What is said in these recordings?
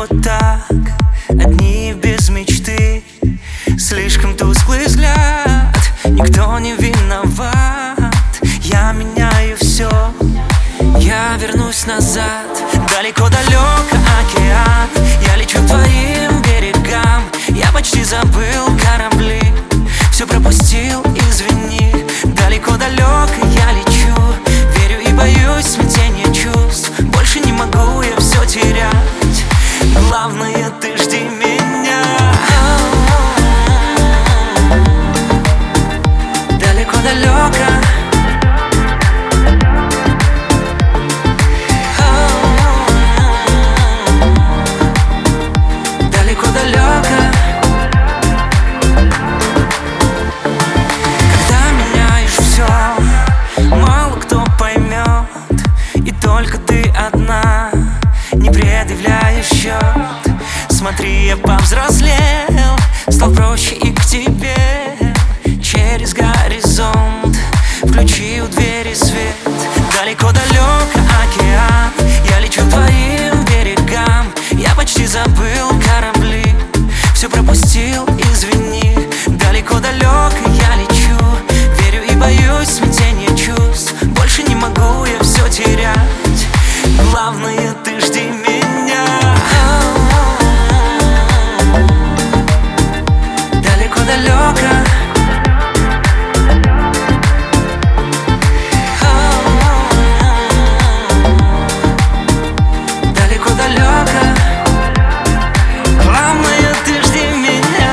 вот так, одни без мечты. Слишком тусклый взгляд, никто не виноват. Я меняю все, я вернусь назад. Далеко-далеко океан, я лечу к твоим берегам. Я почти забыл корабли, все пропустил, извини. Далеко-далеко я лечу, верю и боюсь смятения чувств. Больше не могу я все терять, главное ты жди меня. Далеко-далеко, далеко-далеко. Когда меняешь все, мало кто поймет, и только ты одна, не предъявляешь счет. Смотри, я повзрослел, стал проще и к тебе. Через горизонт включил двери свет. Далеко-далеко океан, я лечу к твоим берегам. Я почти забыл корабли, все пропустил, извини. Далеко-далеко я лечу, верю и боюсь смятения чувств. Больше не могу я все терять, главное ты жди меня. Далеко-далеко, далеко-далеко, главное ты жди меня.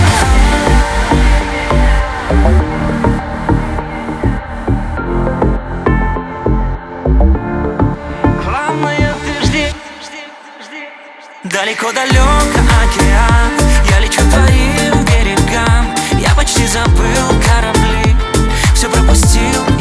Главное ты жди. Далеко-далеко океан, я лечу к твоим берегам. Я почти забыл корабли, все пропустил.